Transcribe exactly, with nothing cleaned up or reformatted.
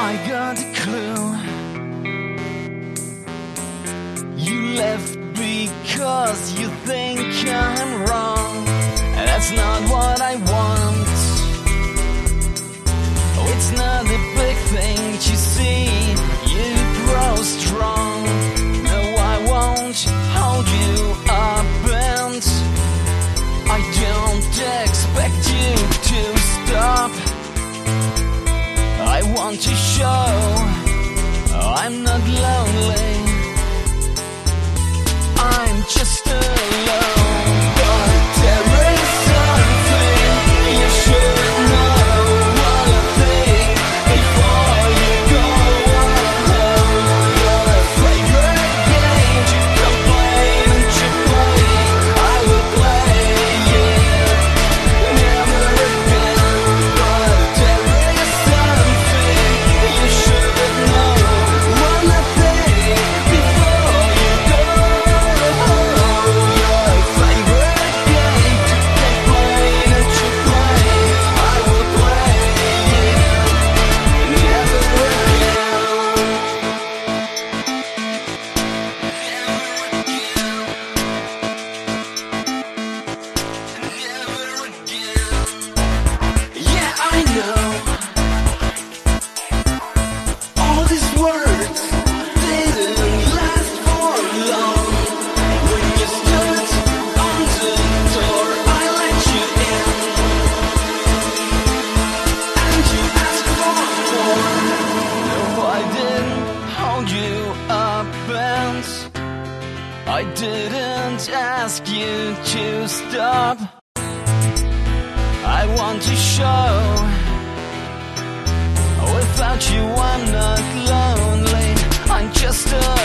I got a clue. You left because you think I'm wrong. That's not what I want. Oh, it's not a big thing to see you grow strong. No, I won't hold you up, and I don't expect you to stop. I want to show I'm not lonely. I'm just alone. But there is something you should know. What I think before you go alone. Your favorite game you complain and you play, I will play it never again. But there is something you should know. What I think before you go. Your favorite game to complain and to play, I will play it never again. Never again. Yeah, I know. All these words didn't last for long. When you stood on the door, I let you in, and you asked for more. No, I didn't hold you up, and I didn't ask you to stop. I want to show without you I'm not lonely. I'm just a